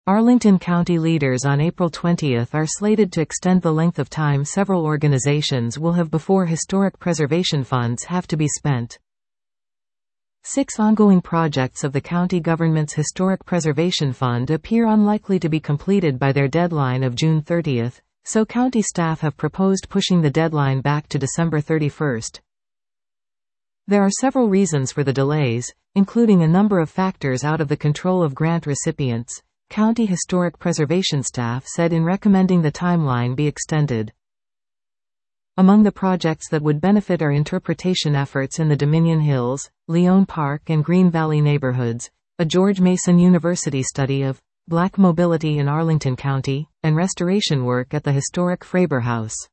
Arlington County leaders on April 20 are slated to extend the length of time several organizations will have before historic preservation funds have to be spent. 6 ongoing projects of the county government's Historic Preservation Fund appear unlikely to be completed by their deadline of June 30, so county staff have proposed pushing the deadline back to December 31. There are several reasons for the delays, including a number of factors out of the control of grant recipients, county historic preservation staff said in recommending the timeline be extended. Among the projects that would benefit are interpretation efforts in the Dominion Hills, Leone Park and Green Valley neighborhoods, a George Mason University study of Black mobility in Arlington County, and restoration work at the historic Fravor House.